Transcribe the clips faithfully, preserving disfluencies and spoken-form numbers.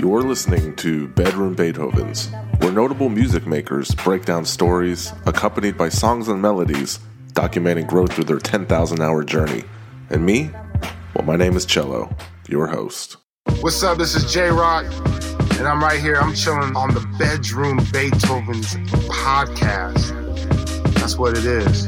You're listening to Bedroom Beethovens, where notable music makers break down stories accompanied by songs and melodies documenting growth through their ten thousand hour journey. And me? Well, my name is Cello, your host. What's up? This is J-Rock, and I'm right here. I'm chilling on the Bedroom Beethovens podcast. That's what it is.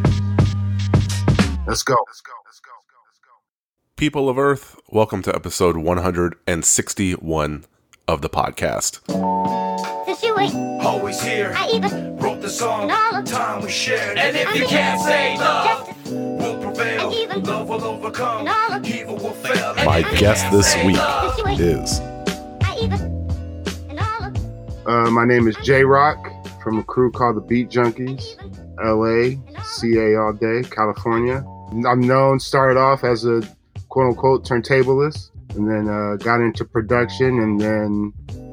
Let's go. Let's go. Let's go. Let's go. People of Earth, welcome to episode one hundred sixty-one of the podcast. Always here. I even wrote the song. All the time we shared. And if you can't say love, we'll prevail. Love will overcome. Evil will fail. My guest this week is. Uh, my name is J-Rock from a crew called the Beat Junkies, L A, C A all day, California. I'm known, started off as a quote-unquote turntablist, and then uh, got into production, and then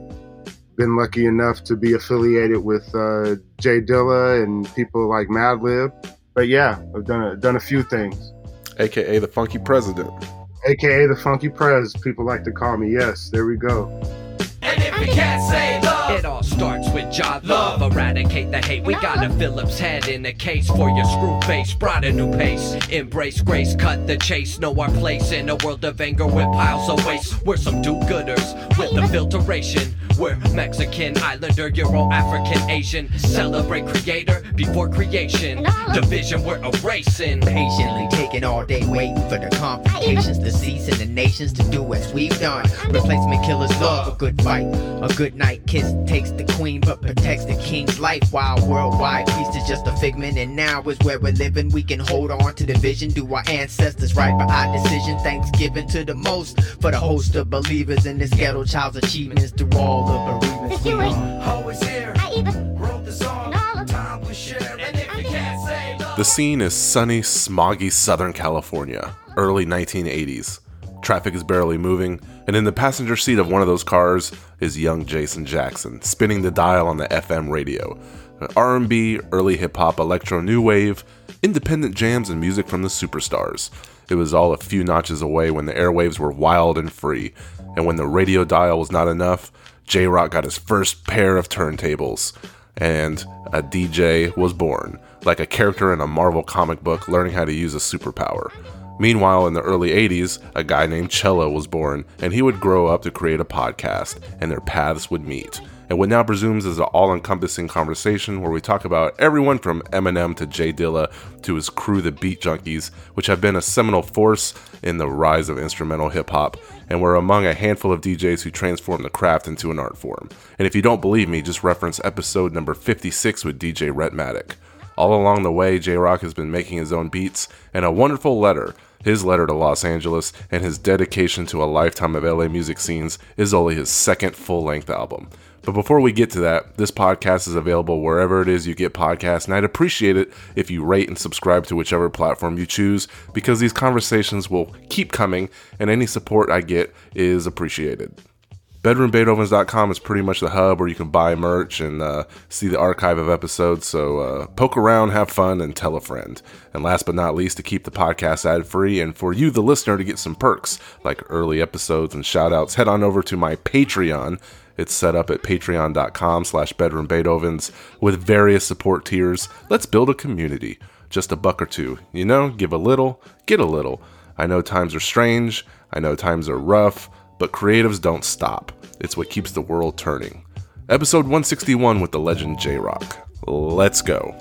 been lucky enough to be affiliated with uh, J Dilla and people like Madlib. But yeah, I've done a, done a few things. A K A the Funky President. A K A the Funky Prez, people like to call me. Yes, there we go. And if you can't say love, it all starts with job love. Eradicate the hate. We got a Phillips head in a case for your screw face. Brought a new pace. Embrace grace. Cut the chase. Know our place in a world of anger with piles of waste. We're some do-gooders with the filtration. We're Mexican, Islander, Euro, African, Asian. Celebrate creator before creation. Division we're erasing. Patiently taking all day waiting for the complications to cease and the nations to do as we've done. Replacement killers love a good fight. A good night kiss takes the queen but protects the king's life. While worldwide peace is just a figment, and now is where we're living. We can hold on to the vision. Do our ancestors right by our decision? Thanksgiving to the most for the host of believers in this ghetto child's achievements through all the bereavements we are. always here. I even wrote the song. Time we share. And if you can't say love, The scene is sunny, smoggy Southern California, early nineteen eighties. Traffic is barely moving, and in the passenger seat of one of those cars is young Jason Jackson, spinning the dial on the F M radio. R and B, early hip-hop, electro, new wave, independent jams, and music from the superstars. It was all a few notches away when the airwaves were wild and free, and when the radio dial was not enough, J-Rock got his first pair of turntables, and a D J was born, like a character in a Marvel comic book learning how to use a superpower. Meanwhile, in the early eighties, a guy named Cello was born, and he would grow up to create a podcast, and their paths would meet. And what now presumes is an all-encompassing conversation where we talk about everyone from Eminem to J Dilla to his crew, the Beat Junkies, which have been a seminal force in the rise of instrumental hip-hop, and were among a handful of D Js who transformed the craft into an art form. And if you don't believe me, just reference episode number fifty-six with D J Rhetmatic. All along the way, J-Rock has been making his own beats, and a wonderful letter, his letter to Los Angeles, and his dedication to a lifetime of L A music scenes is only his second full-length album. But before we get to that, this podcast is available wherever it is you get podcasts, and I'd appreciate it if you rate and subscribe to whichever platform you choose, because these conversations will keep coming, and any support I get is appreciated. bedroom beethovens dot com is pretty much the hub where you can buy merch and uh, see the archive of episodes, so uh, poke around, have fun, and tell a friend. And last but not least, to keep the podcast ad-free, and for you, the listener, to get some perks, like early episodes and shout-outs, head on over to my Patreon. It's set up at patreon dot com slash bedroom beethovens with various support tiers. Let's build a community. Just a buck or two. You know, give a little, get a little. I know times are strange. I know times are rough. But creatives don't stop. It's what keeps the world turning. Episode one sixty-one with the legend J-Rock. Let's go.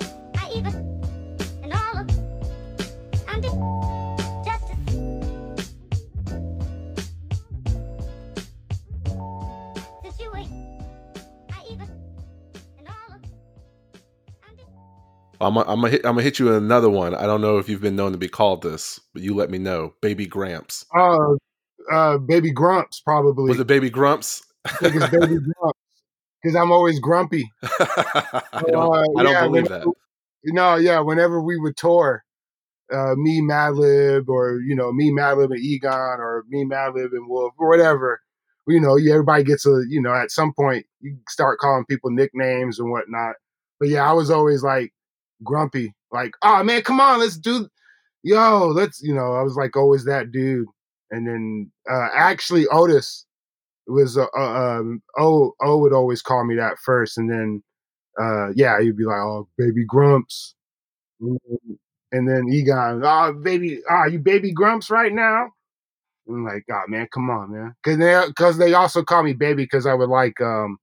I'm gonna I'm hit, I'm hit you with another one. I don't know if you've been known to be called this, but you let me know. Baby Gramps. Uh, uh, Baby Grumps, probably. Was it Baby Grumps? I think it's Baby Grumps, because I'm always grumpy. I don't, Uh, I don't yeah, believe whenever- that. No, yeah, whenever we would tour, uh, me, Madlib, or, you know, me, Madlib, and Egon, or me, Madlib, and Wolf, or whatever, you know, yeah, everybody gets a, you know, at some point, you start calling people nicknames and whatnot. But yeah, I was always like grumpy, like, oh man, come on, let's do, yo, let's, you know, I was like always that dude. And then uh, actually Otis it was uh, uh, um, O O would always call me that first, and then uh, yeah, he'd be like, "Oh, baby Grumps," and then, and then Egon, "Oh, baby, ah, you baby Grumps right now." I'm like, "God, man, come on, man," because they because they also call me baby because I would like um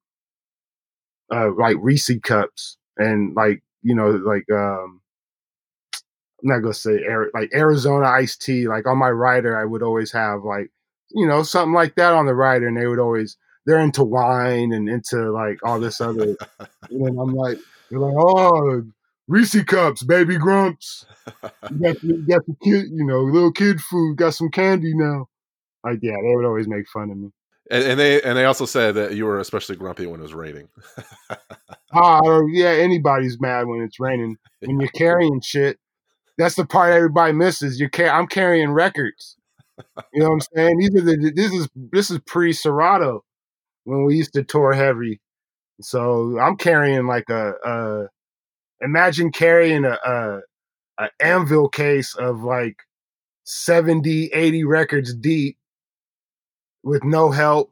uh like Reese cups and like you know like um I'm not gonna say Ari- like Arizona iced tea. Like on my rider, I would always have like, you know, something like that on the rider, and they would always they're into wine and into like all this other. And then I'm like, they're like, oh, Reese cups, baby Grumps. You got you got the kid, you know, little kid food. Got some candy now. Like, yeah, they would always make fun of me. And, and they and they also said that you were especially grumpy when it was raining. Ah, yeah, anybody's mad when it's raining. When you're carrying shit, that's the part everybody misses. You car- I'm carrying records. You know what I'm saying? These are the this is this is pre Serato when we used to tour heavy. So I'm carrying like a, a imagine carrying a, a a anvil case of like seventy, eighty records deep with no help,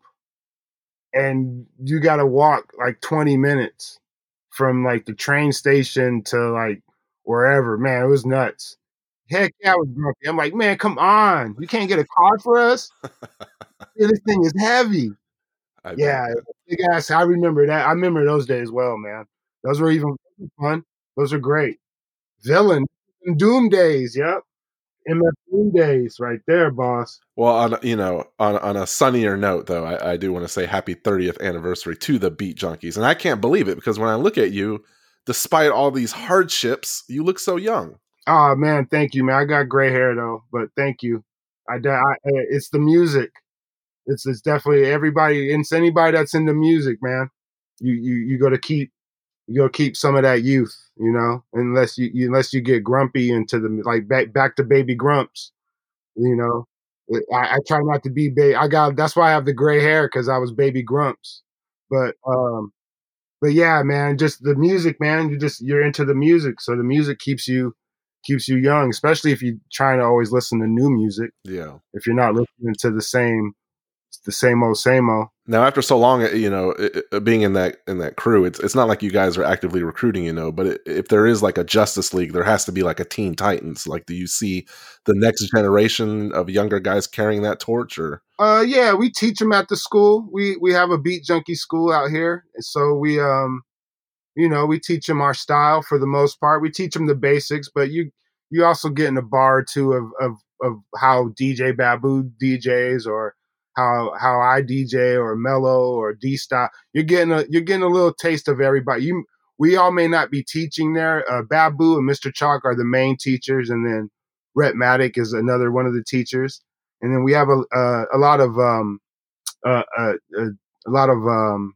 and you got to walk like twenty minutes from like the train station to like wherever. Man, it was nuts. Heck yeah, I was grumpy. I'm like, man, come on. You can't get a car for us? Yeah, this thing is heavy. I bet. Yeah, big ass. I remember that. I remember those days well, man. Those were even fun. Those are great. Villain Doom days. Yep. M F Doom days right there, boss. Well, on you know, on on a sunnier note, though, I, I do want to say happy thirtieth anniversary to the Beat Junkies, and I can't believe it because when I look at you, despite all these hardships, you look so young. Oh man, thank you, man. I got gray hair though, but thank you. I, I, I it's the music. It's it's definitely everybody. It's anybody that's into music, man. You you you got to keep you got to keep some of that youth, you know. Unless you, you unless you get grumpy into the like back back to baby grumps, you know. I, I try not to be baby. I got that's why I have the gray hair because I was baby grumps. But um, but yeah, man, just the music, man. You just you're into the music, so the music keeps you keeps you young, especially if you're trying to always listen to new music. Yeah. If you're not listening to the same the same old same old. Now, after so long, you know, it, it, being in that in that crew, it's it's not like you guys are actively recruiting, you know. But it, if there is like a Justice League, there has to be like a Teen Titans. Like, do you see the next generation of younger guys carrying that torch? Or uh, yeah, we teach them at the school. We we have a beat junkie school out here, so we um, you know, we teach them our style for the most part. We teach them the basics, but you you also get in a bar or two of of of how D J Babu D Js or how how I D J or Mello or D Style. You're getting a you're getting a little taste of everybody. You we all may not be teaching there. Uh, Babu and Mister Chalk are the main teachers, and then Rhett Matic is another one of the teachers. And then we have a a, a lot of um uh, uh, uh, a lot of um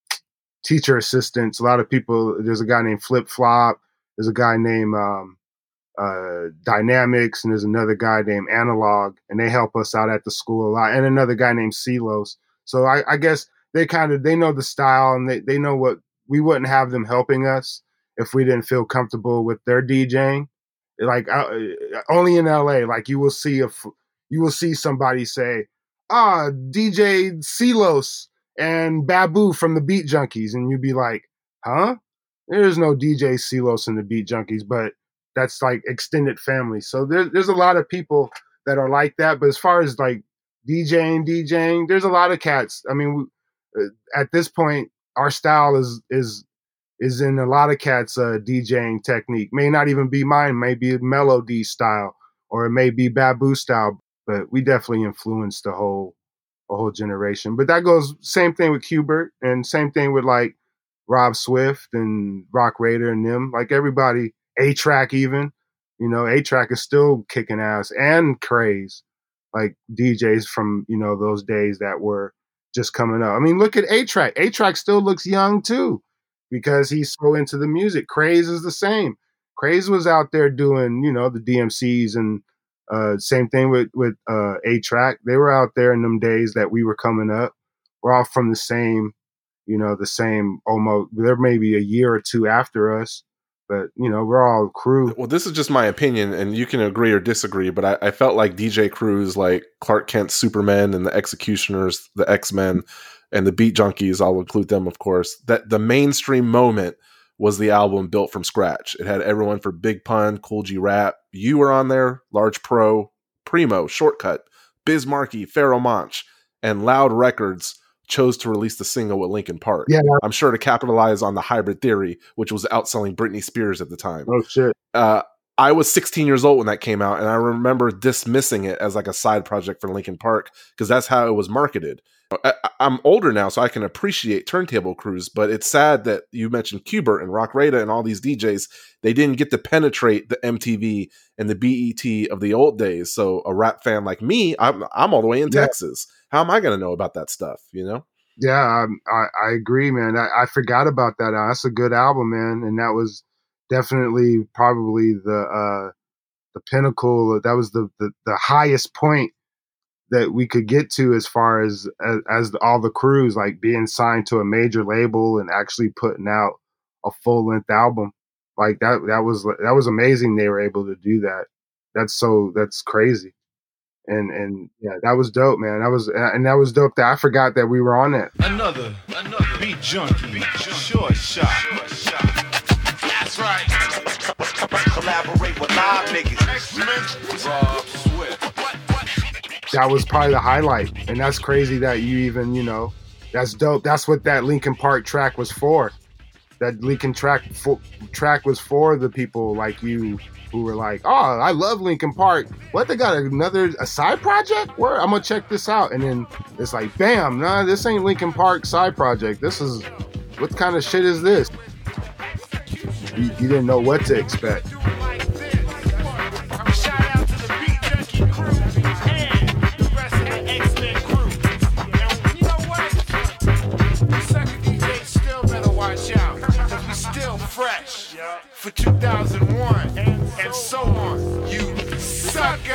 teacher assistants. A lot of people. There's a guy named Flip Flop. There's a guy named um, uh, Dynamics, and there's another guy named Analog, and they help us out at the school a lot. And another guy named Silos. So I, I guess they kind of they know the style, and they they know what we wouldn't have them helping us if we didn't feel comfortable with their DJing. Like uh, only in L A, like you will see if you will see somebody say, "Ah, D J Silos and Babu from the Beat Junkies," and you'd be like, "Huh? There's no D J Silos in the Beat Junkies," but that's like extended family. So there, there's a lot of people that are like that. But as far as like DJing, DJing, there's a lot of cats. I mean, we, uh, at this point, our style is is is in a lot of cats' uh, DJing technique. May not even be mine. May be Melody style, or it may be Babu style. But we definitely influenced the whole a whole generation. But that goes same thing with Qbert, and same thing with like Rob Swift and Rock Raider and them. Like everybody, A-Track even, you know, A-Track is still kicking ass, and Craze, like D Js from, you know, those days that were just coming up. I mean, look at A-Track. A-Track still looks young too because he's so into the music. Craze is the same. Craze was out there doing, you know, the D M Cs and uh, same thing with with uh, A-Track. They were out there in them days that we were coming up. We're all from the same, you know, the same almost. There may be a year or two after us, But you know, we're all crew. Well, this is just my opinion, and you can agree or disagree, but I, I felt like D J Cruz, like Clark Kent's Superman and the Executioners, the X-Men, and the Beat Junkies, I'll include them, of course, that the mainstream moment was the album built from scratch. It had everyone for Big Pun, Cool G Rap. You were on there, Large Pro, Primo, Shortcut, Biz Markie, Pharoah Monch, and Loud Records chose to release the single with Linkin Park. Yeah. I'm sure to capitalize on the hybrid theory, which was outselling Britney Spears at the time. Oh, shit. Uh, I was sixteen years old when that came out, and I remember dismissing it as like a side project for Linkin Park because that's how it was marketed. I, I'm older now, so I can appreciate Turntable Cruise, but it's sad that you mentioned Qbert and Rock Rada and all these D Js. They didn't get to penetrate the M T V and the B E T of the old days. So a rap fan like me, I'm, I'm all the way in Yeah. Texas. How am I going to know about that stuff, you know? Yeah, um, I, I agree, man. I, I forgot about that. Uh, that's a good album, man. And that was definitely probably the uh, the pinnacle. That was the, the, the highest point that we could get to as far as, as, as the, all the crews, like being signed to a major label and actually putting out a full length album. Like that, that was, that was amazing. They were able to do that. That's so, that's crazy. And, and yeah, that was dope, man. That was, and that was dope that I forgot that we were on that. Another, another beat junkie, beat junkie. Short shot. Short shot. That's right. Collaborate with live niggas. X-Men. Rob Swift. What, what? That was probably the highlight. And that's crazy that you even, you know, that's dope. That's what that Linkin Park track was for. That Linkin track for, track was for the people like you who were like, oh, I love Linkin Park. What, they got another a side project? Where I'm gonna check this out. And then it's like, bam, nah, this ain't Linkin Park side project. This is, what kind of shit is this? You, you didn't know what to expect. For two thousand one and so on, you suckers.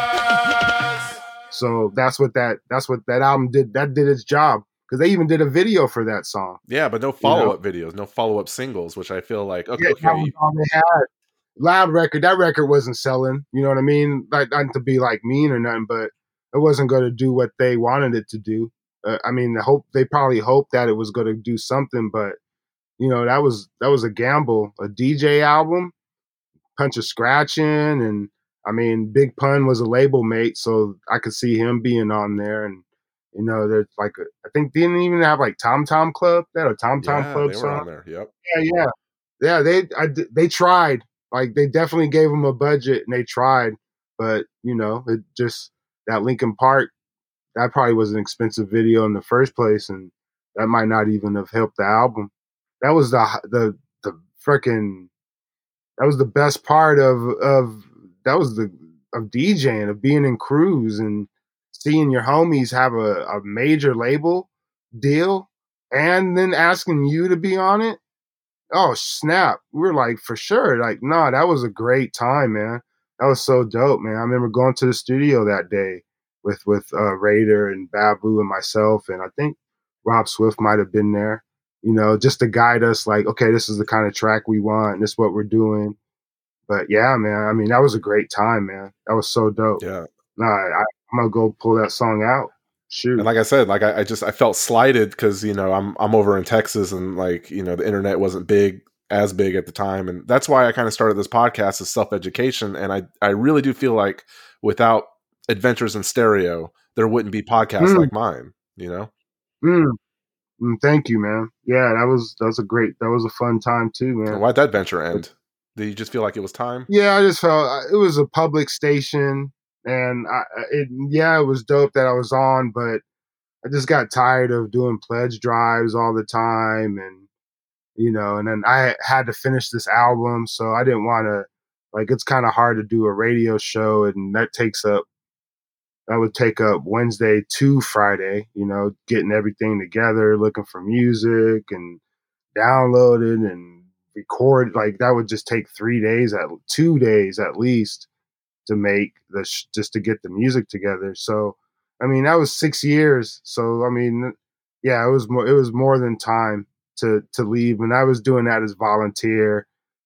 So that's what that that's what that album did. That did its job because they even did a video for that song. Yeah, but no follow-up you know? videos, no follow-up singles, which I feel like okay, yeah, okay. That was all they had. Loud record, that record wasn't selling. You know what I mean? Like, not to be like mean or nothing, but it wasn't going to do what they wanted it to do. Uh, I mean, the hope they probably hoped that it was going to do something, but you know, that was that was a gamble. A D J album, Punch of Scratching, and I mean, Big Pun was a label mate, so I could see him being on there. And you know, there's like a, I think they didn't even have like Tom Tom Club. They had a Tom Tom yeah, Club they song. were on there. Yep. Yeah, yeah, yeah. They I, they tried. Like they definitely gave them a budget and they tried, but you know, it just that Linkin Park. That probably was an expensive video in the first place, and that might not even have helped the album. That was the the the freaking that was the best part of of that was the of DJing, of being in crews and seeing your homies have a, a major label deal and then asking you to be on it. Oh snap. We were like, for sure. Like, nah, that was a great time, man. That was so dope, man. I remember going to the studio that day with with uh, Raider and Babu and myself, and I think Rob Swift might have been there. You know, just to guide us like, okay, this is the kind of track we want and this is what we're doing. But yeah, man, I mean, that was a great time, man. That was so dope. Yeah. Nah, I, I'm going to go pull that song out. Shoot. And like I said, like I, I just, I felt slighted because, you know, I'm, I'm over in Texas and like, you know, the internet wasn't big, as big at the time. And that's why I kind of started this podcast as self-education. And I, I really do feel like without Adventures in Stereo, there wouldn't be podcasts Mm. like mine, you know? Mm. Mm, thank you, man. Yeah, that was that was a great, that was a fun time too, man. And why'd that venture end? Did you just feel like it was time? Yeah, I just felt it was a public station, and I, it yeah, it was dope that I was on, but I just got tired of doing pledge drives all the time, and you know, and then I had to finish this album, so I didn't want to. Like, it's kind of hard to do a radio show, and that takes up. That would take up Wednesday to Friday, you know, getting everything together, looking for music and downloading and record. Like that would just take three days, at two days at least, to make the sh- just to get the music together. So, I mean, that was six years. So, I mean, yeah, it was more. It was more than time to to leave, and I was doing that as volunteer,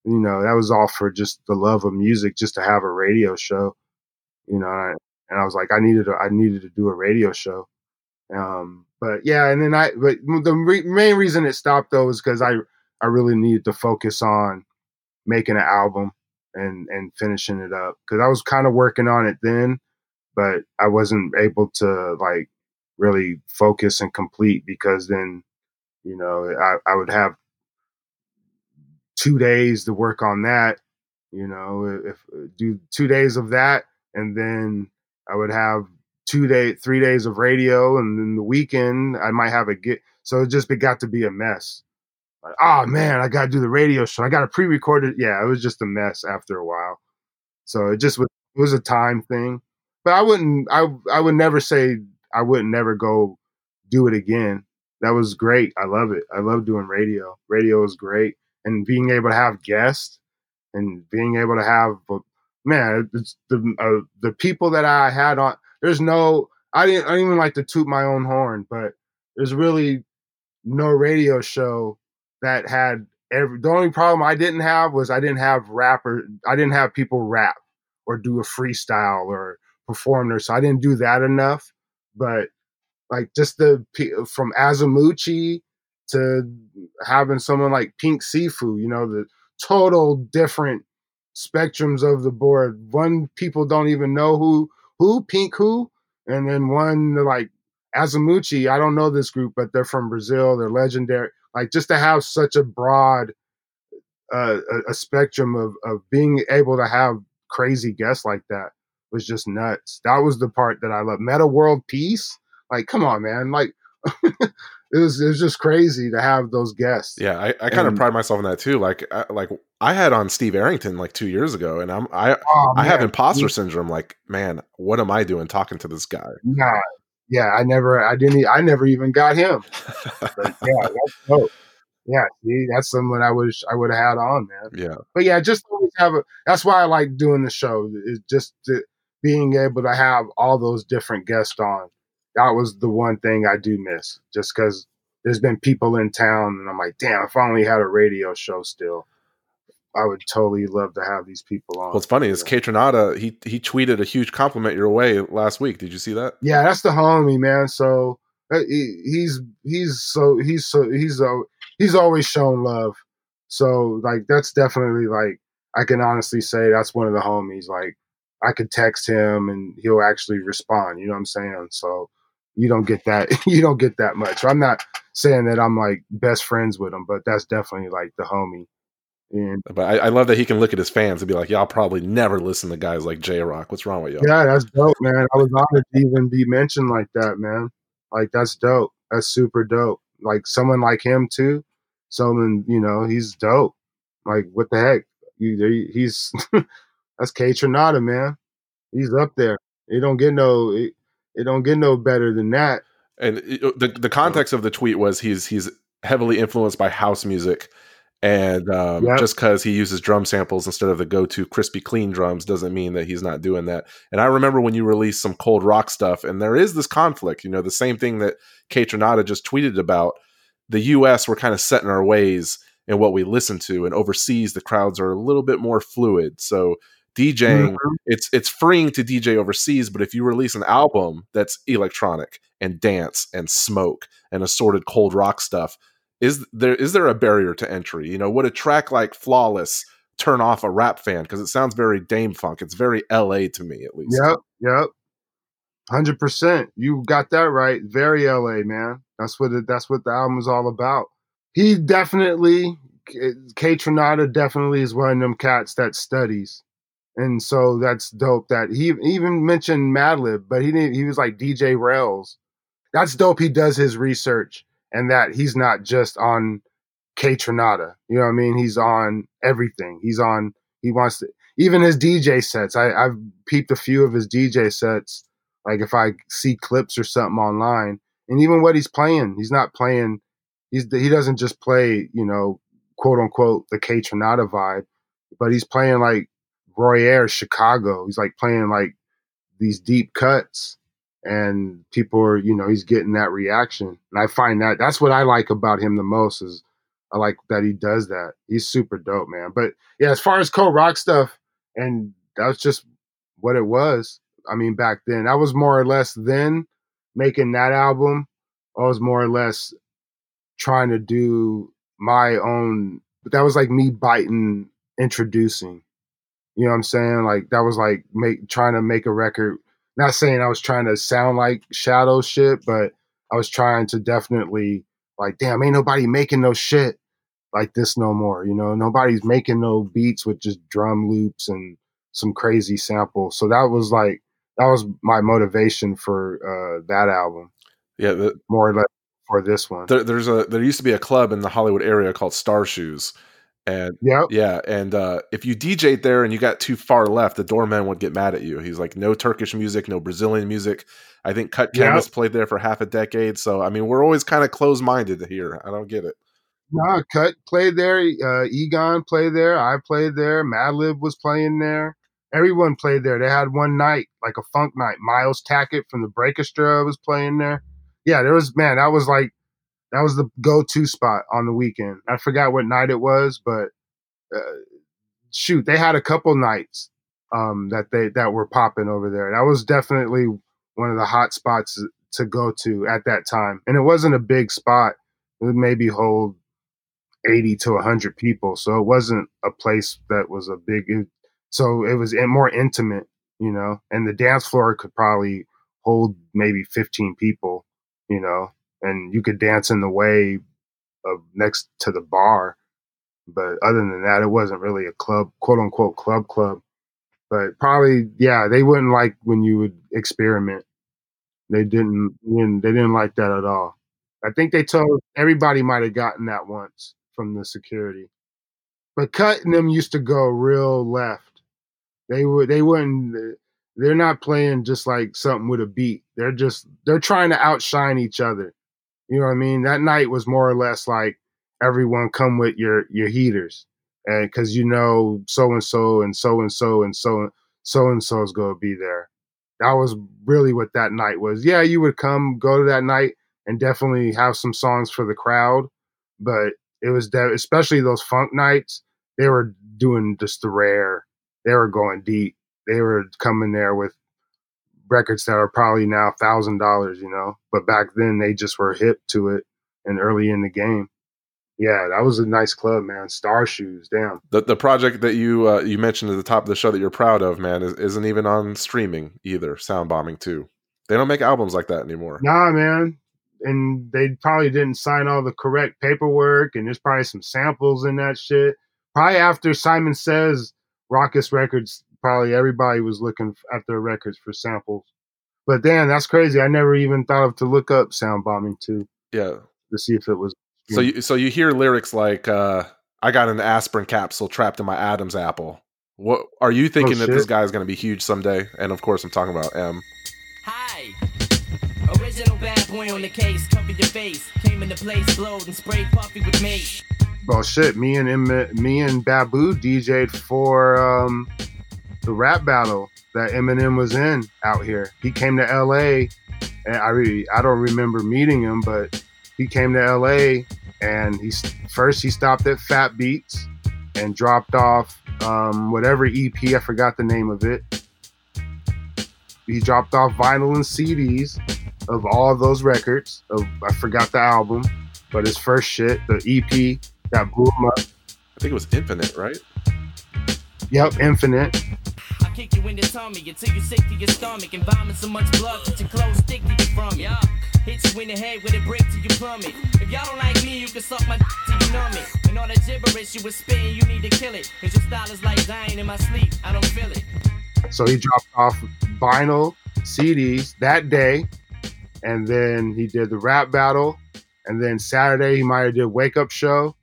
you know, that was all for just the love of music, just to have a radio show, you know. And I, and I was like, I needed, to, I needed to do a radio show. Um, but yeah, and then I, but the re- main reason it stopped though is because I, I really needed to focus on making an album and and finishing it up, because I was kind of working on it then, but I wasn't able to like really focus and complete, because then, you know, I, I would have two days to work on that, you know, if do two days of that, and then I would have two day, three days of radio, and then the weekend I might have a get. So it just it got to be a mess. Like, oh man, I got to do the radio show. I got to pre-record it. Yeah, it was just a mess after a while. So it just was, it was a time thing. But I wouldn't, I I would never say I wouldn't never go do it again. That was great. I love it. I love doing radio. Radio is great, and being able to have guests and being able to have, man, it's the uh, the people that I had on. There's no, I didn't, I didn't even like to toot my own horn, but there's really no radio show that had every. The only problem I didn't have was I didn't have rapper. I didn't have people rap or do a freestyle or perform there, so I didn't do that enough. But like just the from Azamuchi to having someone like Pink Sifu, you know, the total different spectrums of the board. One, people don't even know who who Pink who, and then one like Azamuchi. I don't know this group, but they're from Brazil. They're legendary. Like just to have such a broad uh, a, a spectrum of of being able to have crazy guests like that was just nuts. That was the part that I love. Meta World Peace. Like, come on, man. Like, it was it was just crazy to have those guests. Yeah, I, I kind of pride myself in that too. Like, I, like I had on Steve Arrington like two years ago, and I'm I Oh, I have man. imposter syndrome. Like, man, what am I doing talking to this guy? Nah, yeah, I never, I didn't, e- I never even got him. But yeah, that's dope. Yeah, see, that's someone I wish I would have had on, man. Yeah, But yeah, just always have a. That's why I like doing the show. Is just to, being able to have all those different guests on. That was the one thing I do miss. Just because there's been people in town, and I'm like, damn, if I only had a radio show still, I would totally love to have these people on. what's funny is Yeah. Kate Tronada, he he tweeted a huge compliment your way last week. Did you see that? Yeah, that's the homie, man. So uh, he, he's he's so he's so he's uh, he's always shown love. So like that's definitely like I can honestly say that's one of the homies. Like I could text him and he'll actually respond. You know what I'm saying? So you don't get that you don't get that much. I'm not saying that I'm like best friends with him, but that's definitely like the homie. And But I, I love that he can look at his fans and be like, "Y'all probably never listen to guys like J Rock. What's wrong with y'all?" yeah, that's dope, man. I was honored to even be mentioned like that, man. Like that's dope. That's super dope. Like someone like him too. Someone, you know, he's dope. Like what the heck? You, he's that's K Tronada, man. He's up there. It don't get no. It, it don't get no better than that. And it- the the context of the tweet was he's he's heavily influenced by house music, and um, Yep. just because he uses drum samples instead of the go-to crispy clean drums doesn't mean that he's not doing that. And I remember when you released some cold rock stuff, and there is this conflict. You know, the same thing that Kate Tronada just tweeted about. The U S we're kind of set in our ways in what we listen to, and overseas the crowds are a little bit more fluid. So DJing, Mhm. it's it's freeing to D J overseas, but if you release an album that's electronic and dance and smoke and assorted cold rock stuff, is there is there a barrier to entry? You know, would a track like Flawless turn off a rap fan? Because it sounds very Dame Funk. It's very L A to me, at least. Yep. Yep. Hundred percent. You got that right. Very L A, man. That's what it, that's what the album is all about. He definitely, K Tronada definitely is one of them cats that studies, and so that's dope. That he even mentioned Madlib, but he didn't. He was like D J Rails. That's dope. He does his research, and that he's not just on K Tronada. You know what I mean? He's on everything. He's on. He wants to even his D J sets. I, I've peeped a few of his D J sets. Like if I see clips or something online, and even what he's playing, he's not playing. He's he doesn't just play, you know, quote unquote the K Tronada vibe, but he's playing like Roy Ayers, Chicago. He's like playing like these deep cuts, and people are, you know, he's getting that reaction, and I find that that's what I like about him the most is I like that he does that. He's super dope, man. But yeah, as far as Cold Rock stuff, and that was just what it was. I mean, back then, that was more or less then making that album. I was more or less trying to do my own. But that was like me biting, introducing. You know what I'm saying? Like that was like make trying to make a record. Not saying I was trying to sound like Shadow shit, but I was trying to definitely like, damn, ain't nobody making no shit like this no more. You know, nobody's making no beats with just drum loops and some crazy samples. So that was like that was my motivation for uh, that album. Yeah, the, more or less for this one. There, there's a there used to be a club in the Hollywood area called Star Shoes. And yep. yeah, and uh, if you D J'd there and you got too far left, the doorman would get mad at you. He's like, no Turkish music, no Brazilian music. I think Cut Canvas yep. played there for half a decade. So, I mean, we're always kind of closed-minded here. I don't get it. No, Cut played there. Uh, Egon played there. I played there. Madlib was playing there. Everyone played there. They had one night, like a funk night. Miles Tackett from the Breakestra was playing there. Yeah, there was, man, that was like, that was the go-to spot on the weekend. I forgot what night it was, but uh, shoot, they had a couple nights um, that they that were popping over there. That was definitely one of the hot spots to go to at that time. And it wasn't a big spot. It would maybe hold eighty to one hundred people. So it wasn't a place that was a big, it, so it was more intimate, you know, and the dance floor could probably hold maybe fifteen people, you know, and you could dance in the way of next to the bar. But other than that, it wasn't really a club, quote unquote club club. But probably, yeah, they wouldn't like when you would experiment. They didn't, they didn't like that at all. I think they told everybody might have gotten that once from the security. But Cut and them used to go real left. They would, they wouldn't, they're not playing just like something with a beat. They're just, they're trying to outshine each other. You know what I mean? That night was more or less like everyone come with your, your heaters. And cause you know, so-and-so and so-and-so and so, so-and-so is going to be there. That was really what that night was. Yeah, you would come, go to that night and definitely have some songs for the crowd. But it was, de- especially those funk nights, they were doing just the rare. They were going deep. They were coming there with records that are probably now a thousand dollars, you know, but back then they just were hip to it and early in the game. Yeah, that was a nice club, man. Star Shoes, damn. The the project that you uh, you mentioned at the top of the show that you're proud of, man, is, isn't even on streaming either. Sound Bombing two. They don't make albums like that anymore. Nah, man. And they probably didn't sign all the correct paperwork, and there's probably some samples in that shit. Probably after Simon Says, Raucous Records, probably everybody was looking at their records for samples. But damn, that's crazy. I never even thought of to look up Sound Bombing two. Yeah. To see if it was. So you so you hear lyrics like uh, "I got an aspirin capsule trapped in my Adam's apple." What are you thinking oh, that this guy is going to be huge someday? And of course, I'm talking about M. Hi, original bad boy on the case. Cover your face. Came into place, blowed and sprayed puffy with mace. Well, shit. Me and M- me and Babu D J'd for um, the rap battle that Eminem was in out here. He came to L A, and I really I don't remember meeting him, but. He came to L A and he first he stopped at Fat Beats and dropped off um, whatever E P, I forgot the name of it. He dropped off vinyl and C Ds of all of those records. Of, I forgot the album, but his first shit, the E P that blew him up. I think it was Infinite, right? Yep, Infinite. I kick you in the tummy until you're sick to your stomach and vomit so much blood that your clothes stick to you from it. Hit you in the head with a brick till you plummet. If y'all don't like me, you can suck my d- till you numb it. And all that gibberish you was spitting, you need to kill it. Cause your style is like dying in my sleep. I don't feel it. So he dropped off vinyl, C Ds that day. And then he did the rap battle. And then Saturday, he might have did Wake Up Show.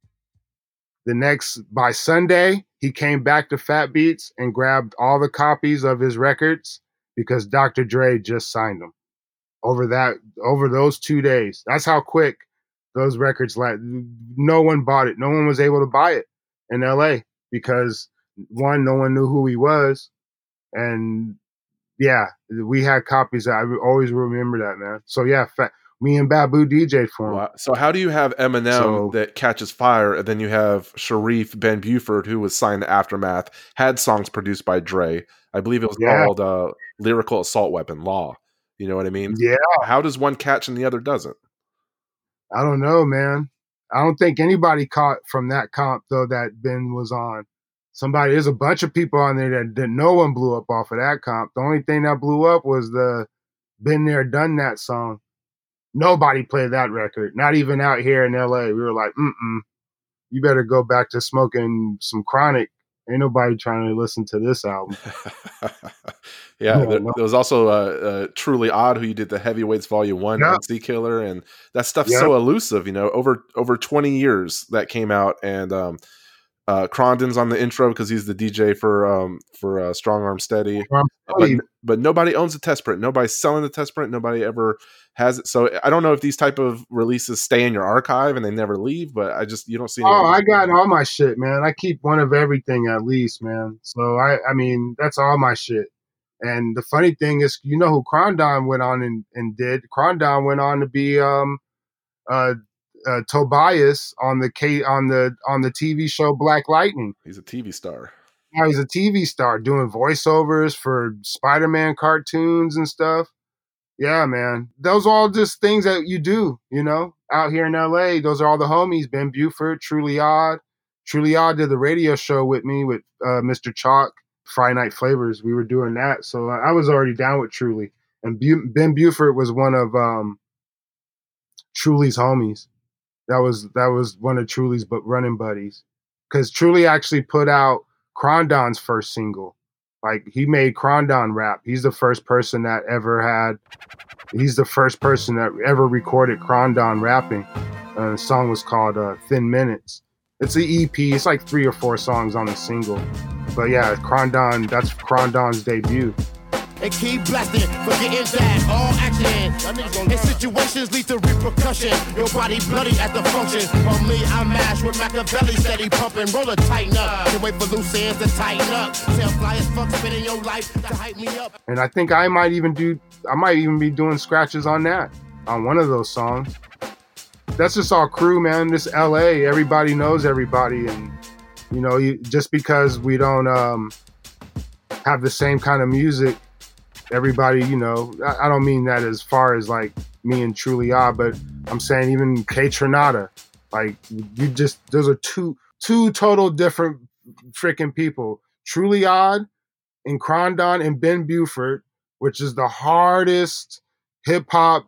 The next, by Sunday, he came back to Fat Beats and grabbed all the copies of his records because Doctor Dre just signed them. Over that, over those two days. That's how quick those records like no one bought it. No one was able to buy it in L A because one, no one knew who he was. And yeah, we had copies. I always remember that, man. So yeah, fa- Me and Babu D J'd for him. Wow. So how do you have Eminem So- that catches fire, and then you have Sharif Ben Buford, who was signed to Aftermath, had songs produced by Dre. I believe it was Yeah. called uh, Lyrical Assault Weapon Law. You know what I mean? Yeah, How does one catch and the other doesn't? I don't know, man. I don't think anybody caught from that comp though that Ben was on. Somebody, there's a bunch of people on there that, that no one blew up off of that comp. The only thing that blew up was the Been There, Done That song. Nobody played that record, not even out here in L A. We were like, mm-mm, you better go back to smoking some Chronic. Ain't nobody trying to listen to this album. yeah, Yeah, there, no. there was also uh, uh, Truly Odd, who you did the Heavyweights Volume One, Yeah. M C Killer, and that stuff's Yeah. so elusive. You know, over over twenty years that came out, and um, uh, Crondon's on the intro because he's the D J for um, for uh, Strong Arm Steady. Um, But but nobody owns a test print. Nobody's selling the test print. Nobody ever has it. So I don't know if these type of releases stay in your archive and they never leave. But I just you don't see. Oh, anyone- I got all my shit, man. I keep one of everything at least, man. So I, I mean, that's all my shit. And the funny thing is, you know who Crondon went on and, and did? Crondon went on to be um, uh, uh, Tobias on the K on the on the T V show Black Lightning. He's a T V star. Now he's a T V star doing voiceovers for Spider-Man cartoons and stuff. Yeah, man. Those are all just things that you do, you know, out here in L A. Those are all the homies. Ben Buford, Truly Odd. Truly Odd did the radio show with me with uh, Mister Chalk, Friday Night Flavors. We were doing that. So I was already down with Truly. And Bu- Ben Buford was one of um, Truly's homies. That was that was one of Truly's but running buddies. Because Truly actually put out Crondon's first single. Like, he made Crondon rap. He's the first person that ever had, he's the first person that ever recorded Crondon rapping. Uh, the song was called uh, Thin Minutes. It's an E P. It's like three or four songs on the single. But yeah, Crondon, that's Crondon's debut. And keep blasting, forgetting that all action in situations lead to repercussion. Your body bloody at the function. On me, I mash with Machiavelli, steady pumping, roller tighten up. Can't wait for loose ends to tighten up. Tell fly as fuck, spinning your life to hype me up. And I think I might even do, I might even be doing scratches on that, on one of those songs. That's just all crew, man. This L A, everybody knows everybody. And, you know, you, just because we don't um, have the same kind of music, everybody, you know, I, I don't mean that as far as like me and Truly Odd, but I'm saying even K Tronada, like you just, those are two, two total different freaking people. Truly Odd and Crondon and Ben Buford, which is the hardest hip hop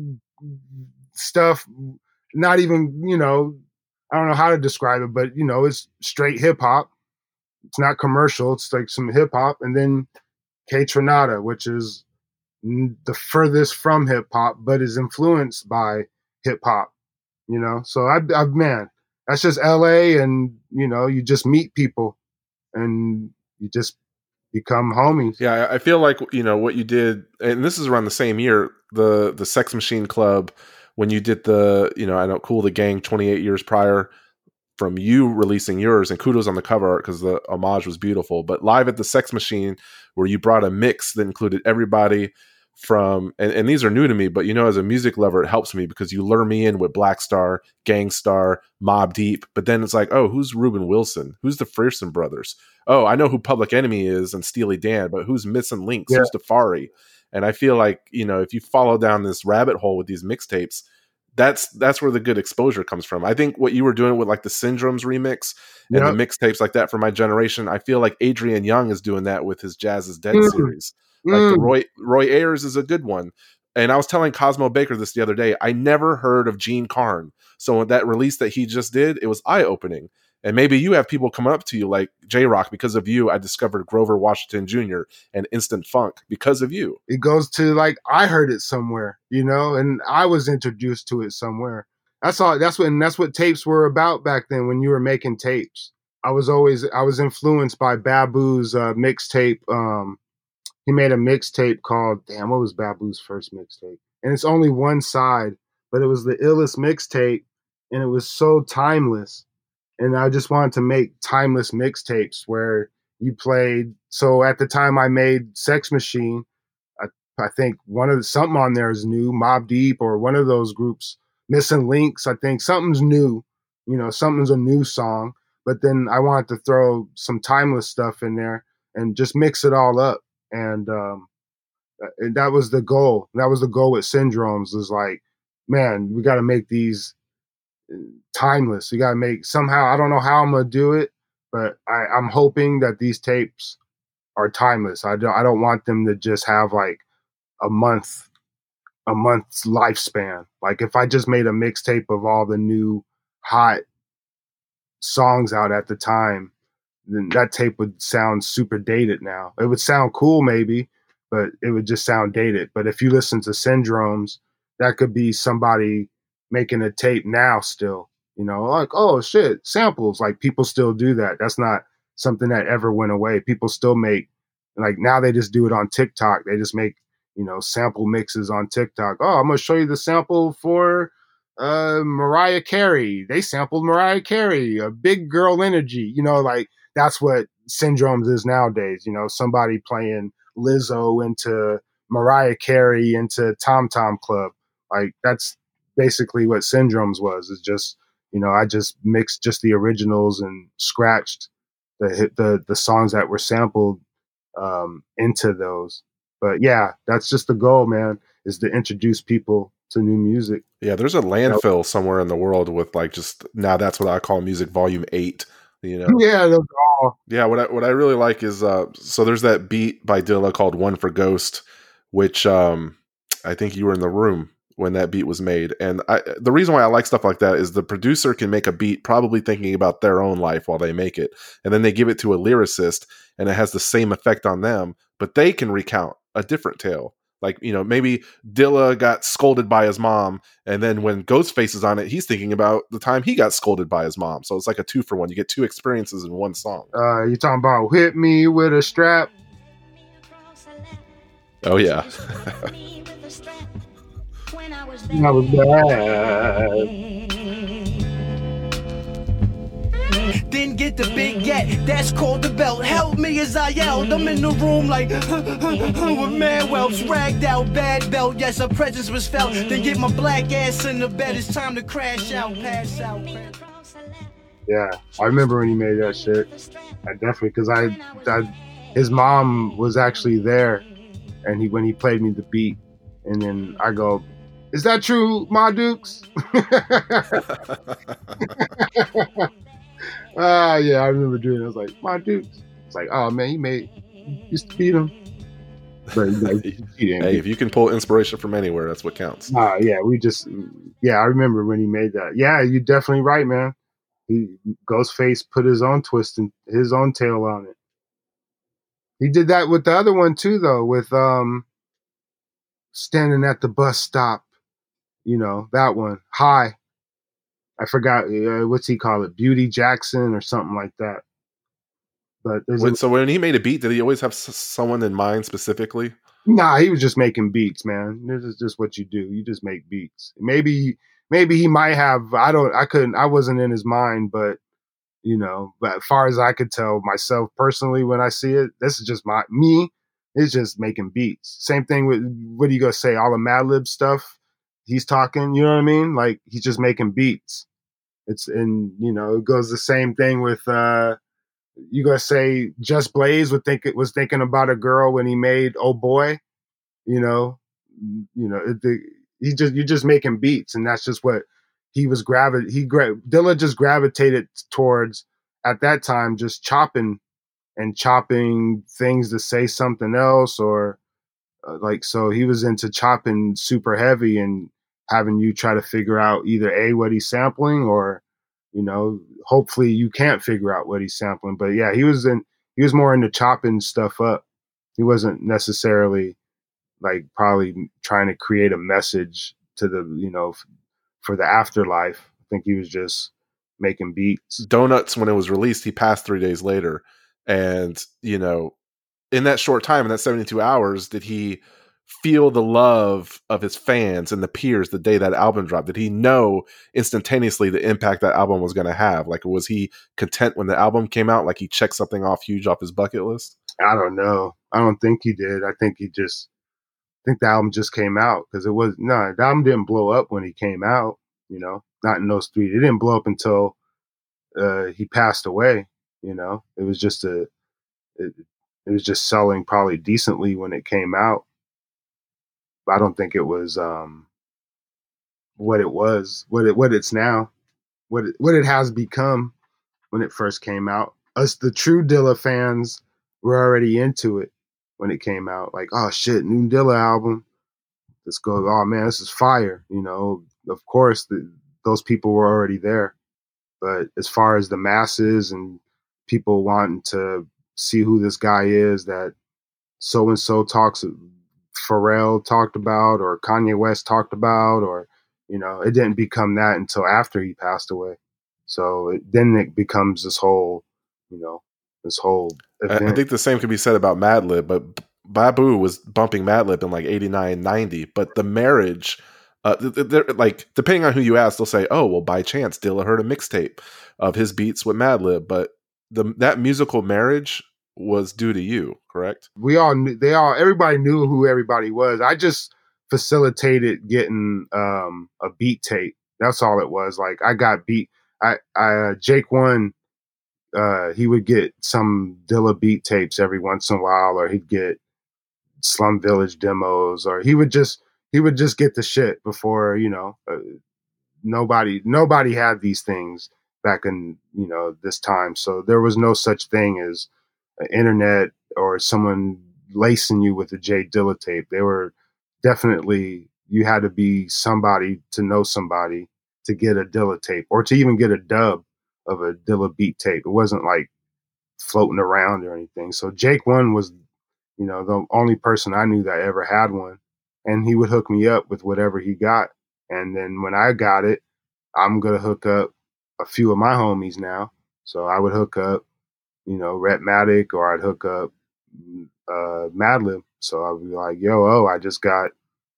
stuff. Not even, you know, I don't know how to describe it, but you know, it's straight hip hop. It's not commercial. It's like some hip hop. And then K Tronada, which is the furthest from hip hop, but is influenced by hip hop, you know? So I, I, man, that's just L A, and, you know, you just meet people and you just become homies. Yeah, I I feel like, you know, what you did, and this is around the same year, the the Sex Machine Club, when you did the, you know, I know Cool the Gang twenty-eight years prior from you releasing yours, and kudos on the cover art because the homage was beautiful. But Live at the Sex Machine, where you brought a mix that included everybody from, and, and these are new to me, but you know, as a music lover, it helps me because you lure me in with Black Star, Gang Star, Mobb Deep, but then it's like, oh, who's Ruben Wilson? Who's the Frearson Brothers? Oh, I know who Public Enemy is and Steely Dan, but who's Missing Links? Yeah. Who's Tafari? And I feel like, you know, if you follow down this rabbit hole with these mixtapes, that's that's where the good exposure comes from. I think what you were doing with like the Syndromes remix and Yep. the mixtapes like that for my generation, I feel like Adrian Young is doing that with his Jazz is Dead Mm. series. Like Mm. the Roy Roy Ayers is a good one. And I was telling Cosmo Baker this the other day. I never heard of Gene Carn. So with that release that he just did, it was eye-opening. And maybe you have people come up to you like J-Rock, because of you, I discovered Grover Washington Junior and Instant Funk because of you. It goes to like, I heard it somewhere, you know, and I was introduced to it somewhere. That's all. That's what, and that's what tapes were about back then when you were making tapes. I was always, I was influenced by Babu's uh, mixtape. Um, he made a mixtape called, damn, what was Babu's first mixtape? And it's only one side, but it was the illest mixtape, and it was so timeless. And I just wanted to make timeless mixtapes where you played. So at the time I made Sex Machine, I, I think one of the, something on there is new, Mobb Deep or one of those groups, Missing Links. I think something's new, you know, something's a new song. But then I wanted to throw some timeless stuff in there and just mix it all up. And, um, and that was the goal. That was the goal with Syndromes, is like, man, we got to make these timeless. We got to make somehow, I don't know how I'm going to do it, but I, I'm hoping that these tapes are timeless. I don't, I don't want them to just have like a month, a month's lifespan. Like if I just made a mixtape of all the new hot songs out at the time, then that tape would sound super dated now. It would sound cool maybe, but it would just sound dated. But if you listen to Syndromes, that could be somebody making a tape now still, you know, like, oh shit, samples. Like people still do that. That's not something that ever went away. People still make, like now they just do it on TikTok. They just make, you know, sample mixes on TikTok. Oh, I'm going to show you the sample for uh, Mariah Carey. They sampled Mariah Carey, a Big Girl Energy, you know, like that's what Syndromes is nowadays. You know, somebody playing Lizzo into Mariah Carey into Tom Tom Club. Like that's basically what Syndromes was. It's just, you know, I just mixed just the originals and scratched the the the songs that were sampled um, into those. But yeah, that's just the goal, man, is to introduce people to new music. Yeah, there's a landfill somewhere in the world with like just now that's what I call music volume eight. You know, yeah, those all. Yeah, what I what I really like is uh, so there's that beat by Dilla called "One for Ghost," which um, I think you were in the room when that beat was made. And I, the reason why I like stuff like that is the producer can make a beat probably thinking about their own life while they make it, and then they give it to a lyricist, and it has the same effect on them, but they can recount a different tale. Like, you know, maybe Dilla got scolded by his mom, and then when Ghostface is on it, he's thinking about the time he got scolded by his mom. So it's like a two for one. You get two experiences in one song. Uh, you talking about "Hit Me with a Strap"? Oh yeah. That was bad. Didn't get the big yet, that's called the belt. Help me as I yelled, I'm in the room like with man whelps, ragged out, bad belt. Yes, a presence was felt. Then get my black ass in the bed, it's time to crash out, pass out. Yeah, I remember when he made that shit. I definitely, because I, I, his mom was actually there, and he when he played me the beat, and then I go, "Is that true, Ma Dukes?" Ah, uh, yeah, I remember doing it. I was like, "My dude," it's like, "Oh man, he made, he used to beat him." But like, he didn't. Hey, if you can pull inspiration from anywhere, that's what counts. Ah, uh, yeah, we just, yeah, I remember when he made that. Yeah, you're definitely right, man. He Ghostface put his own twist and his own tail on it. He did that with the other one too, though, with um, standing at the bus stop. You know that one, High. I forgot uh, what's he call it, Beauty Jackson or something like that. But when, a, so when he made a beat, did he always have s- someone in mind specifically? Nah, he was just making beats, man. This is just what you do. You just make beats. Maybe, maybe he might have. I don't. I couldn't. I wasn't in his mind, but you know. But as far as I could tell myself personally, when I see it, this is just my me. It's just making beats. Same thing with what are you gonna say? All the Madlib stuff. He's talking. You know what I mean? Like he's just making beats. It's and you know it goes the same thing with uh you gonna say Just Blaze would think it was thinking about a girl when he made Oh Boy, you know, you know it, the, he just you're just making beats and that's just what he was gravi he gra- Dilla just gravitated towards at that time, just chopping and chopping things to say something else or uh, like so he was into chopping super heavy and having you try to figure out either A, what he's sampling or, you know, hopefully you can't figure out what he's sampling. But yeah, he was in, he was more into chopping stuff up. He wasn't necessarily like probably trying to create a message to the, you know, f- for the afterlife. I think he was just making beats. Donuts, when it was released, he passed three days later. And, you know, in that short time, in that seventy-two hours, did he feel the love of his fans and the peers the day that album dropped? Did he know instantaneously the impact that album was going to have? Like, was he content when the album came out? Like he checked something off huge off his bucket list? I don't know. I don't think he did. I think he just, think the album just came out because it was no, the album didn't blow up when he came out. You know, not in those three. It didn't blow up until uh, he passed away. You know, it was just a, it, it was just selling probably decently when it came out. But I don't think it was um, what it was, what it what it's now, what it, what it has become when it first came out. Us, the true Dilla fans, were already into it when it came out. Like, oh shit, new Dilla album. Let's go. Oh man, this is fire. You know, of course, the, those people were already there. But as far as the masses and people wanting to see who this guy is that so and so talks, Pharrell talked about, or Kanye West talked about, or you know, it didn't become that until after he passed away. So it, then it becomes this whole, you know, this whole event. I, I think the same could be said about Madlib, but Babu was bumping Madlib in like eighty-nine, ninety, but the marriage, uh, they're, like, depending on who you ask, they'll say, oh, well, by chance, Dilla heard a mixtape of his beats with Madlib, but the that musical marriage was due to you, correct? We all knew, they all, everybody knew who everybody was. I just facilitated getting um, a beat tape. That's all it was. Like, I got beat. I, I uh, Jake One, uh, he would get some Dilla beat tapes every once in a while, or he'd get Slum Village demos, or he would just he would just get the shit before, you know, uh, nobody nobody had these things back in, you know, this time. So there was no such thing as an internet or someone lacing you with a J Dilla tape. They were definitely, you had to be somebody to know somebody to get a Dilla tape, or to even get a dub of a Dilla beat tape. It wasn't like floating around or anything. So Jake One was, you know, the only person I knew that ever had one, and he would hook me up with whatever he got. And then when I got it, I'm going to hook up a few of my homies now. So I would hook up, you know, Rhetmatic, or I'd hook up uh, Madlib. So I'd be like, yo, oh, I just got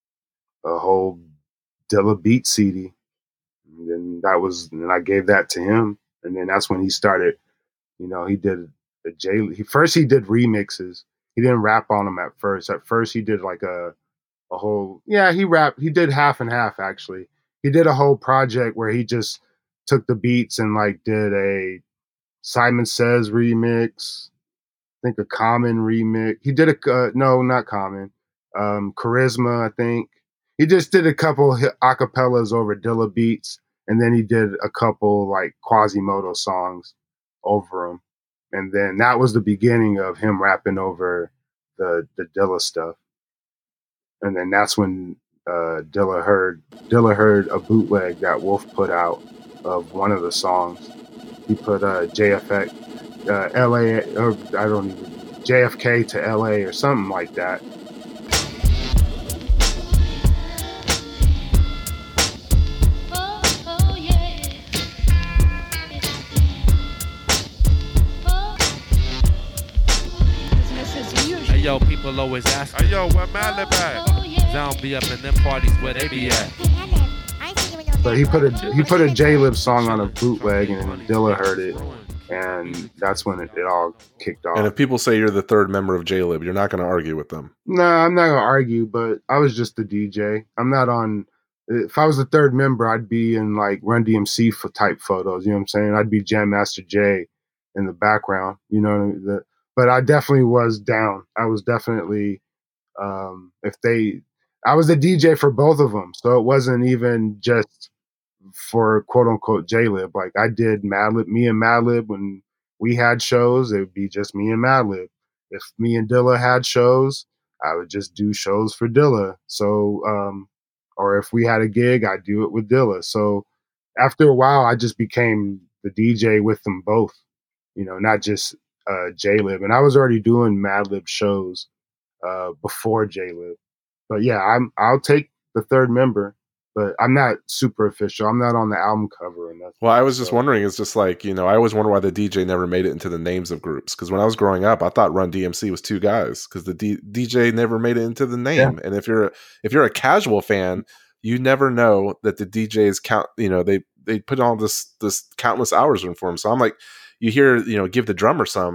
a whole Dilla beat C D. And then that was, and I gave that to him. And then that's when he started, you know, he did a J, he, first he did remixes. He didn't rap on them at first. At first, he did like a a whole, yeah, he rapped. He did half and half, actually. He did a whole project where he just took the beats and like did a Simon Says remix, I think a Common remix. He did a, uh, no, not Common, um, Charisma, I think. He just did a couple acapellas over Dilla beats, and then he did a couple like Quasimodo songs over them. And then that was the beginning of him rapping over the the Dilla stuff. And then that's when uh, Dilla heard Dilla heard a bootleg that Wolf put out of one of the songs. He put uh, J F X, uh, L A, or I don't even, J F K to L A or something like that. Yo, people always ask me, hey, yo, where Madlib at? I'll be up in them parties where they be at. But he put a he put a J-Lib song on a bootleg, and Dilla heard it, and that's when it, it all kicked off. And if people say you're the third member of J-Lib, you're not going to argue with them. No, nah, I'm not going to argue, but I was just the D J. I'm not on, if I was the third member, I'd be in like Run D M C for type photos, you know what I'm saying? I'd be Jam Master Jay in the background, you know, the, but I definitely was down. I was definitely, um, if they, I was the D J for both of them. So it wasn't even just for quote unquote J-Lib. Like I did Madlib, me and Madlib, when we had shows, it would be just me and Madlib. If me and Dilla had shows, I would just do shows for Dilla. So, um, or if we had a gig, I'd do it with Dilla. So after a while, I just became the D J with them both, you know, not just uh, J-Lib. And I was already doing Madlib shows uh, before J-Lib. But yeah, I'm, I'll take the third member, but I'm not super official. I'm not on the album cover or nothing. Well, I was just so. wondering, it's just like, you know, I always wonder why the D J never made it into the names of groups. Because when I was growing up, I thought Run D M C was two guys because the D- DJ never made it into the name. Yeah. And if you're, a, if you're a casual fan, you never know that the D Js count, you know, they, they put all this, this countless hours in for them. So I'm like, you hear, you know, give the drummer some,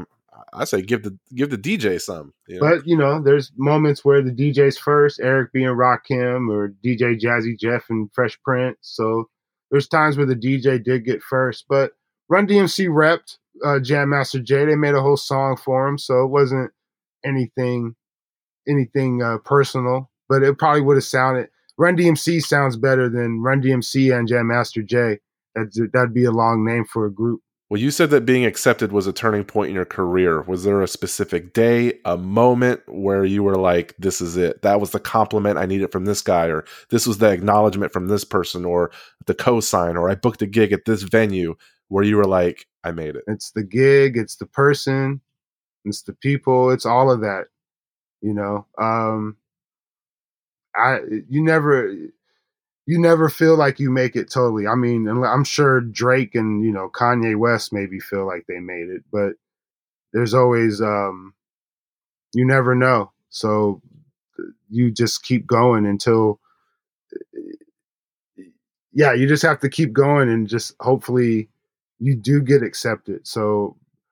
I say give the give the D J some. You know? But you know, there's moments where the D J's first, Eric being Rakim or D J Jazzy Jeff and Fresh Prince. So there's times where the D J did get first. But Run D M C repped uh, Jam Master Jay. They made a whole song for him, so it wasn't anything anything uh, personal. But it probably would have sounded. Run D M C sounds better than Run D M C and Jam Master Jay. That's, that'd be a long name for a group. Well, you said that being accepted was a turning point in your career. Was there a specific day, a moment where you were like, this is it? That was the compliment I needed from this guy, or this was the acknowledgement from this person, or the cosign, or I booked a gig at this venue where you were like, I made it. It's the gig, it's the person, it's the people, it's all of that. You know, um, I you never you never feel like you make it totally. I mean, I'm sure Drake and, you know, Kanye West maybe feel like they made it, but there's always, um, you never know. So you just keep going until, yeah, you just have to keep going and just hopefully you do get accepted. So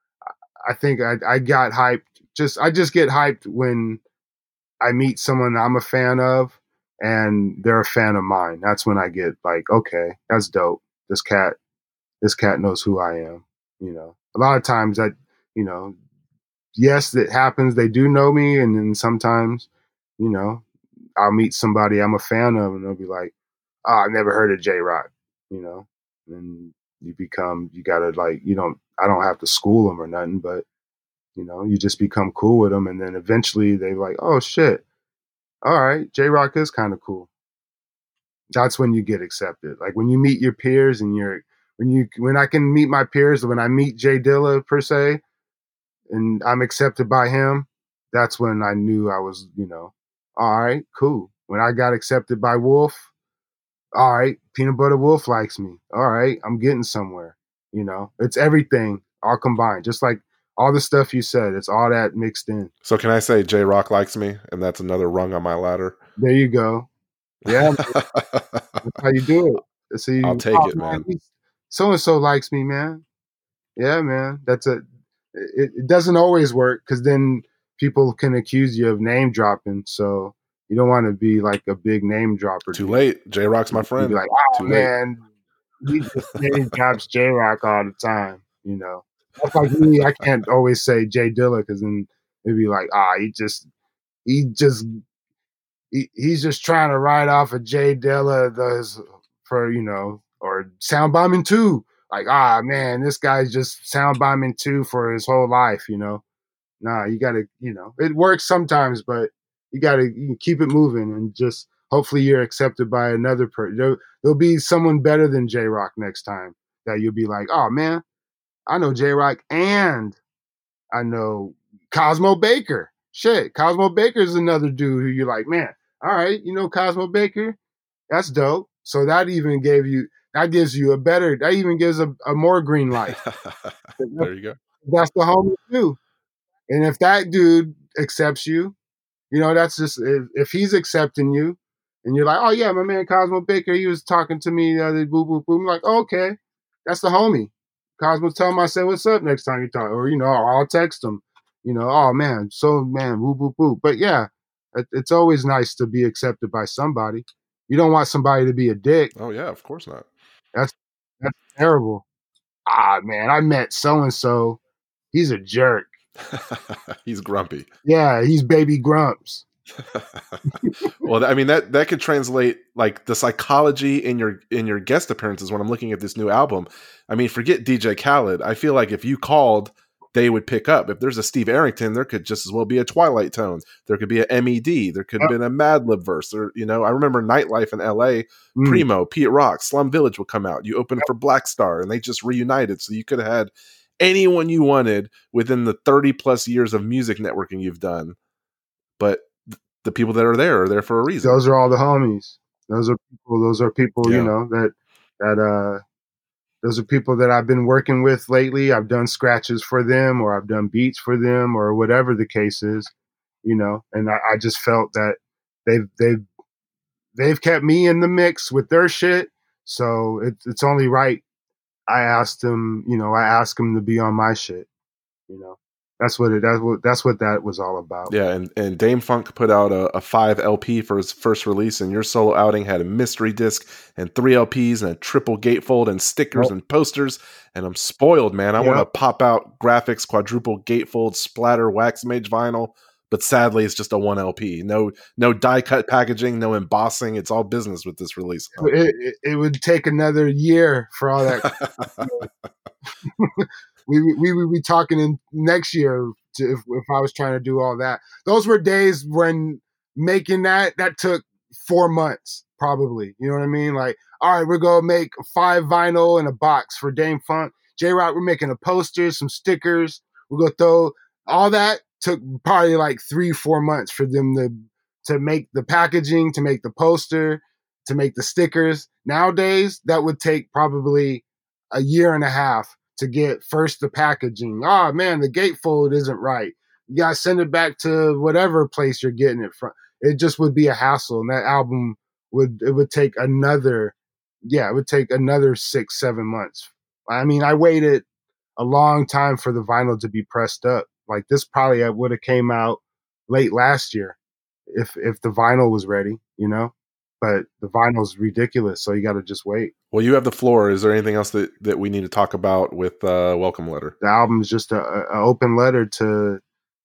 I think I, I got hyped. Just, I just get hyped when I meet someone I'm a fan of and they're a fan of mine. That's when I get like, okay, that's dope. This cat, this cat knows who I am. You know, a lot of times that, you know, yes, it happens. They do know me. And then sometimes, you know, I'll meet somebody I'm a fan of and they'll be like, oh, I've never heard of J-Rock, you know, and you become, you gotta like, you don't, I don't have to school them or nothing, but you know, you just become cool with them. And then eventually they're like, oh shit. All right, J-Rock is kind of cool. That's when you get accepted. Like when you meet your peers and you're, when you, when I can meet my peers, when I meet Jay Dilla per se, and I'm accepted by him, that's when I knew I was, you know, all right, cool. When I got accepted by Wolf, all right, Peanut Butter Wolf likes me. All right, I'm getting somewhere. You know, it's everything all combined. Just like all the stuff you said, it's all that mixed in. So can I say J-Rock likes me, and that's another rung on my ladder? There you go. Yeah, that's how you do it. So you, I'll take oh, it, man. So and so likes me, man. Yeah, man. That's a. It, it doesn't always work because then people can accuse you of name dropping. So you don't want to be like a big name dropper. Too late. J-Rock's my friend. You'd be like, oh Too man, he just name drops J-Rock all the time. You know, that's like me. I can't always say Jay Dilla because then it'd be like, ah, he just, he just, he, he's just trying to ride off of Jay Dilla those for, you know, or sound bombing too. Like, ah, man, this guy's just sound bombing too for his whole life, you know. Nah, you gotta, you know, it works sometimes, but you gotta you keep it moving and just hopefully you're accepted by another person. There, there'll be someone better than J-Rock next time that you'll be like, oh man, I know J-Rock and I know Cosmo Baker. Shit, Cosmo Baker is another dude who you're like, man, all right, you know Cosmo Baker? That's dope. So that even gave you, that gives you a better, that even gives a, a more green light. There you go. That's the homie too. And if that dude accepts you, you know, that's just, if, if he's accepting you and you're like, oh yeah, my man Cosmo Baker, he was talking to me the other boo boo boo. I'm like, oh, okay, that's the homie. Cosmo, tell him I said, what's up next time you talk? Or, you know, I'll text him, you know, oh man, so man, boo boo boo. But yeah, it, it's always nice to be accepted by somebody. You don't want somebody to be a dick. Oh yeah, of course not. That's, that's terrible. Ah, man, I met so-and-so. He's a jerk. He's grumpy. Yeah, he's baby grumps. Well, I mean that that could translate like the psychology in your in your guest appearances when I'm looking at this new album. I mean, forget D J Khaled. I feel like if you called, they would pick up. If there's a Steve Arrington, there could just as well be a Twilight Tone. There could be a M E D. There could have been a Madlib verse. Or you know, I remember Nightlife in L A. Mm. Primo, Pete Rock, Slum Village would come out. You open for Black Star, and they just reunited. So you could have had anyone you wanted within the thirty plus years of music networking you've done. But the people that are there are there for a reason. Those are all the homies. Those are people. Those are people. Yeah. You know that that uh, those are people that I've been working with lately. I've done scratches for them, or I've done beats for them, or whatever the case is. You know, and I, I just felt that they've they've they've kept me in the mix with their shit. So it, it's only right. I asked them. You know, I asked them to be on my shit. You know. That's what it. That's what. That's what that was all about. Yeah, and, and Dame Funk put out a, a five L P for his first release, and your solo outing had a mystery disc and three L Ps and a triple gatefold and stickers Yep. and posters. And I'm spoiled, man. I Yep. want to pop out graphics, quadruple gatefold, splatter, wax mage vinyl, but sadly, it's just a one L P. No, no die cut packaging, no embossing. It's all business with this release. It, it, it would take another year for all that. we we would be talking in next year to, if if I was trying to do all that. Those were days when making that that took four months probably. You know what I mean? Like, all right, we're gonna make five vinyl in a box for Dame Funk. J Rock, we're making a poster, some stickers. We're gonna throw all that. Took probably like three four months for them to to make the packaging, to make the poster, to make the stickers. Nowadays, that would take probably a year and a half to get first the packaging. Oh man, the gatefold isn't right. You gotta send it back to whatever place you're getting it from. It just would be a hassle, and that album would it would take another, yeah, it would take another six seven months. I mean, I waited a long time for the vinyl to be pressed up. Like this probably would have came out late last year if if the vinyl was ready, you know. But the vinyl's ridiculous, so you got to just wait. Well, you have the floor. Is there anything else that, that we need to talk about with uh, Welcome Letter? The album is just a, a open letter to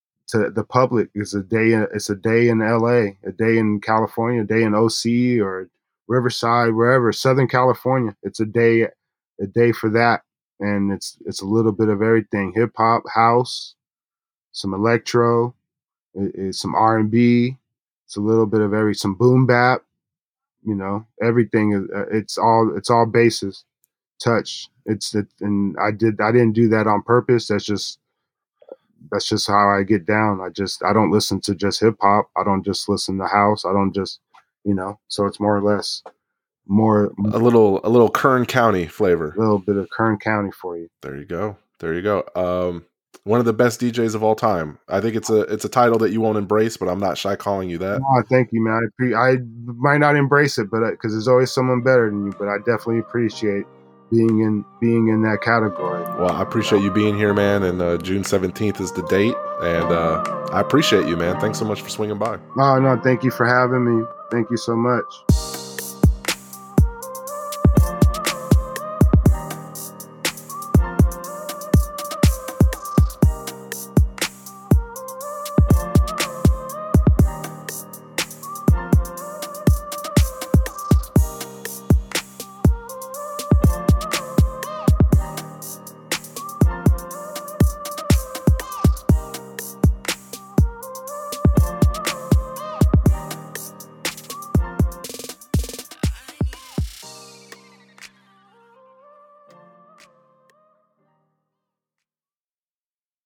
to the public. It's a day. In, it's a day in L A, a day in California, a day in O C or Riverside, wherever, Southern California. It's a day, a day for that, and it's it's a little bit of everything: hip hop, house, some electro, it, it's some R and B. It's a little bit of every some boom bap. You know, everything is uh, it's all it's all bases touch. It's it, and I did I didn't do that on purpose. That's just that's just how I get down. I just I don't listen to just hip hop. I don't just listen to house. I don't just you know. So it's more or less more A little a little Kern County flavor. a little bit of Kern County for you. There you go. There you go. Um, one of the best D Js of all time. I think it's a it's a title that you won't embrace, but I'm not shy calling you that. Oh, thank you, man. I, pre- I might not embrace it, but because there's always someone better than you. But I definitely appreciate being in being in that category. Well, I appreciate you being here, man. And uh, June seventeenth is the date, and uh, I appreciate you, man. Thanks so much for swinging by. Oh no, thank you for having me. Thank you so much.